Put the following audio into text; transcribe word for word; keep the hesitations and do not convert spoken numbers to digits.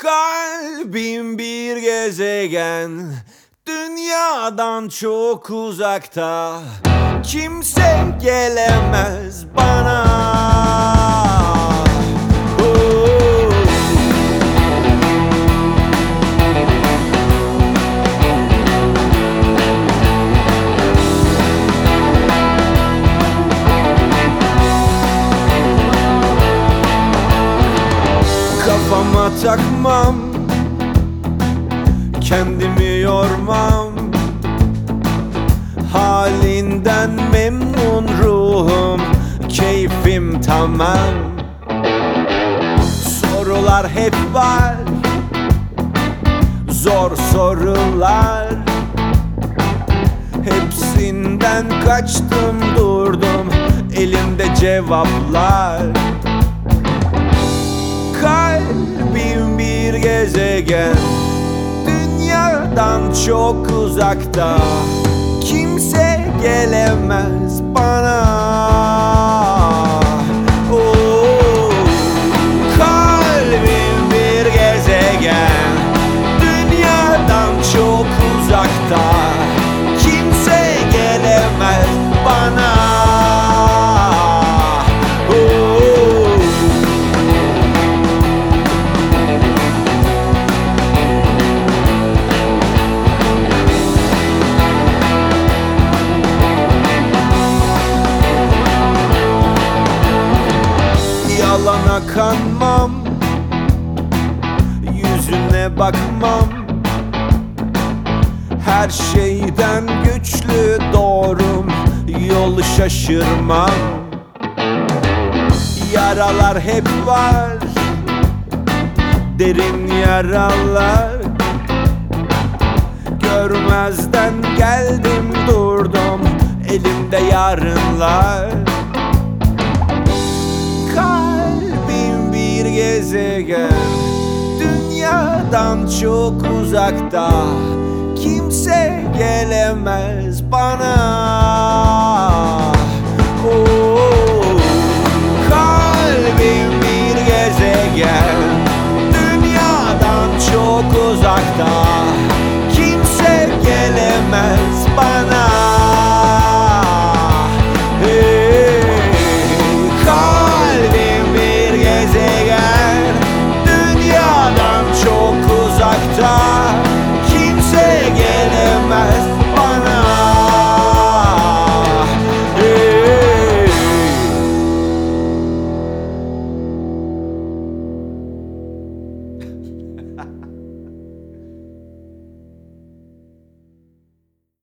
Kalbim bir gezegen, dünyadan çok uzakta. Kimse gelemez bana. Oh. Kafama takmam, kendimi yormam. Halinden memnun ruhum, keyfim tamam. Sorular hep var, zor sorular. Hepsinden kaçtım durdum, elimde cevaplar. Kalbim bir gezegen, dünyadan çok uzakta. Kimse gelemez bana. Oh, kalbim bir gezegen, dünyadan çok uzakta. Kimse gelemez bana. Yalana kanmam, yüzüne bakmam. Her şeyden güçlü doğrum, yolu şaşırmam. Yaralar hep var, derin yaralar. Görmezden geldim durdum, elimde yarınlar. Kalbim bir gezegen, dünyadan çok uzakta. Kimse gelemez bana. Oh, kalbim bir gezegen, dünyadan çok uzakta.